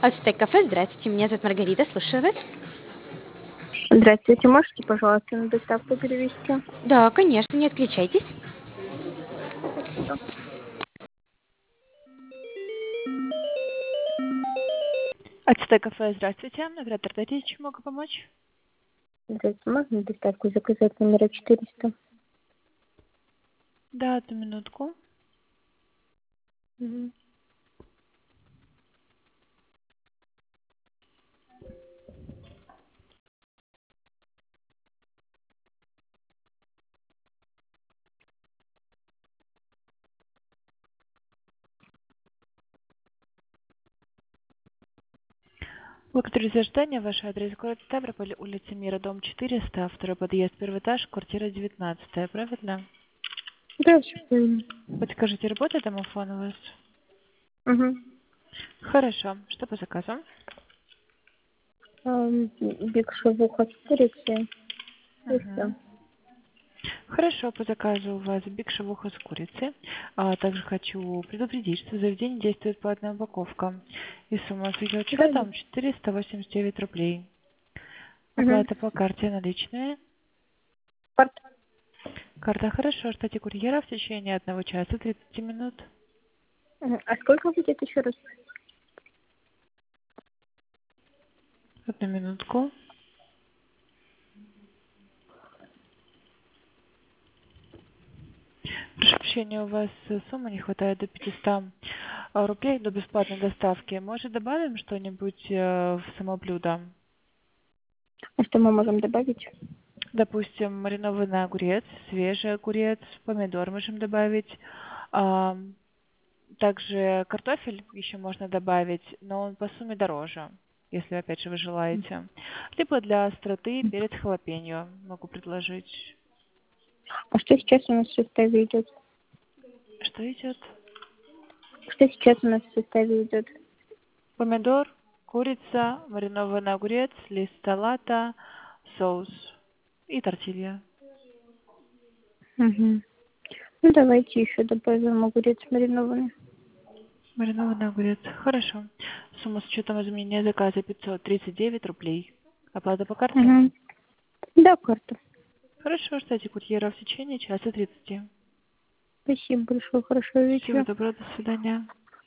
Ацтек кафе, здравствуйте, меня зовут Маргарита, слушаю вас. Здравствуйте, можете, пожалуйста, на доставку перевести? Да, конечно, не отключайтесь. Спасибо. Ацтек кафе, здравствуйте. Оператор, дайте, чем могу помочь? Здравствуйте, можно доставку заказать номера 400? Да, одну минутку. Мгм. Благодарю за ожидание. Ваш адрес город Ставрополь, улица Мира, дом 400, второй подъезд, первый этаж, квартира 19, правильно? Да, все правильно. Подскажите, работает домофон у вас? Угу. Хорошо. Что по заказу? Биг шавуха с курицей. И все. Угу. Хорошо, по заказу у вас биг шавуха с курицей. Также хочу предупредить, что в заведении действует платная упаковка. И сумма с ее Да, да. учетом 489 рублей. Угу. Оплата по карте наличные. Карта. Карта хорошо. Ждите курьера в течение 1 часа 30 минут. Мгм. А сколько будет еще раз? Одну минутку. Прошу прощения, у вас сумма не хватает до 500 рублей до бесплатной доставки. Может, добавим что-нибудь в само блюдо? А что мы можем добавить? Допустим, маринованный огурец, свежий огурец, помидор можем добавить. А, Также картофель еще можно добавить, но он по сумме дороже, если, опять же, вы желаете. Либо для остроты перец халапеньо могу предложить. А что сейчас у нас в составе идет? Что идет? Что сейчас у нас в составе идет? Помидор, курица, маринованный огурец, лист салата, соус и тортилья. Угу. Ну, давайте еще добавим огурец маринованный. Маринованный огурец. Хорошо. Сумма с учетом изменения заказа 539 рублей. Оплата по карте? Угу. Да, карта. Хорошо, ждите курьера в течение часа 30. Спасибо большое. Хорошего Всего вечера. доброго, до свидания.